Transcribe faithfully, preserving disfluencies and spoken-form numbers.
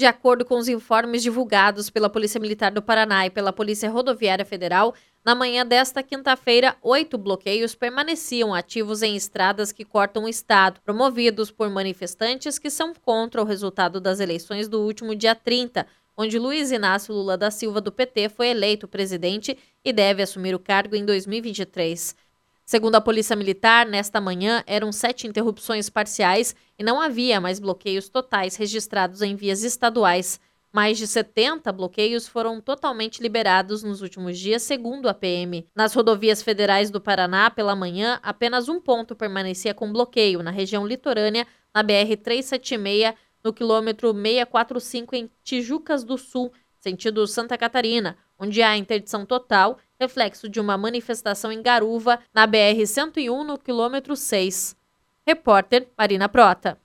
De acordo com os informes divulgados pela Polícia Militar do Paraná e pela Polícia Rodoviária Federal, na manhã desta quinta-feira, oito bloqueios permaneciam ativos em estradas que cortam o estado, promovidos por manifestantes que são contra o resultado das eleições do último dia trinta, onde Luiz Inácio Lula da Silva, do P T, foi eleito presidente e deve assumir o cargo em dois mil e vinte e três. Segundo a Polícia Militar, nesta manhã eram sete interrupções parciais e não havia mais bloqueios totais registrados em vias estaduais. Mais de setenta bloqueios foram totalmente liberados nos últimos dias, segundo a P M. Nas rodovias federais do Paraná, pela manhã, apenas um ponto permanecia com bloqueio, na região litorânea, na B R trezentos e setenta e seis, no quilômetro seiscentos e quarenta e cinco, em Tijucas do Sul, sentido Santa Catarina, onde há interdição total, reflexo de uma manifestação em Garuva, na B R cento e um, no quilômetro seis. Repórter Marina Prota.